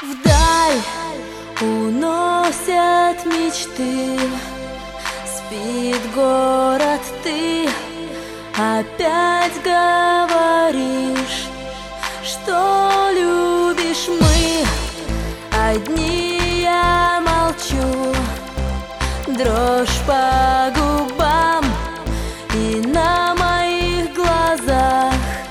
Вдаль уносят мечты, спит город, ты опять говоришь, что любишь. Мы одни, я молчу, дрожь по губам, и на моих глазах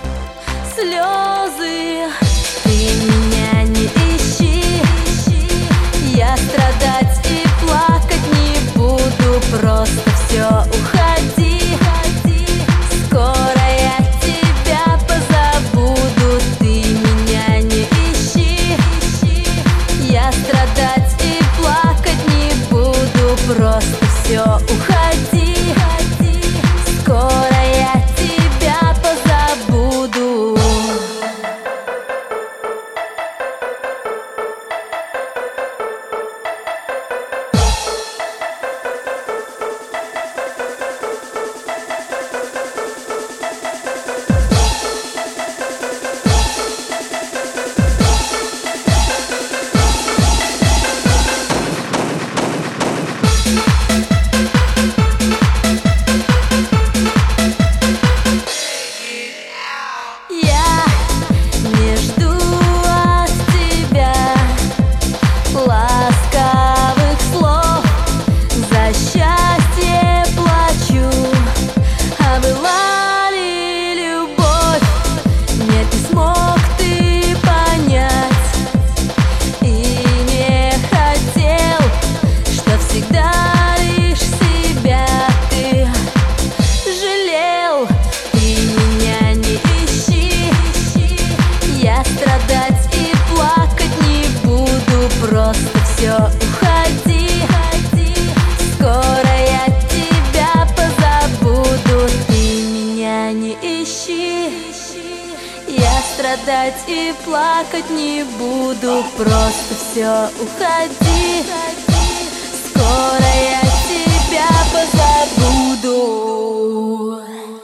слезы. Ты меня не ищи, я страдать и плакать не буду, просто все, уходи. Скоро я тебя позабуду. Ты меня не ищи, я страдать и плакать не буду, просто все, уходи. Скоро я тебя позабуду. Просто все, уходи. Скоро я тебя позабуду. Ты меня не ищи, я страдать и плакать не буду, просто все, уходи. Скоро я тебя позабуду.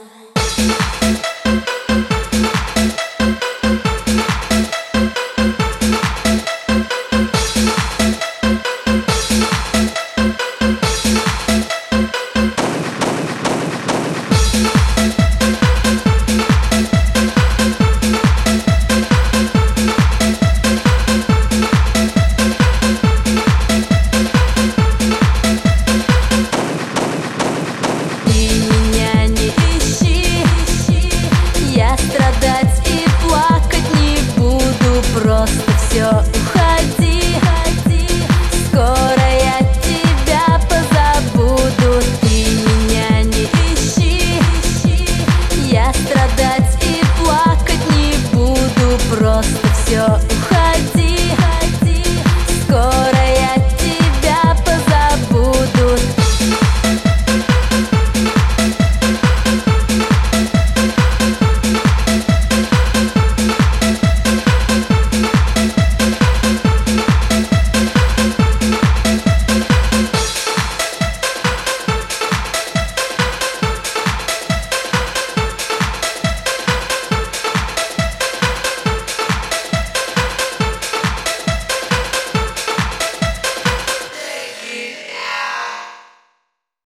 Просто все, уходи. Скоро я тебя позабуду. Ты меня не ищи, я страдать и плакать не буду, просто все.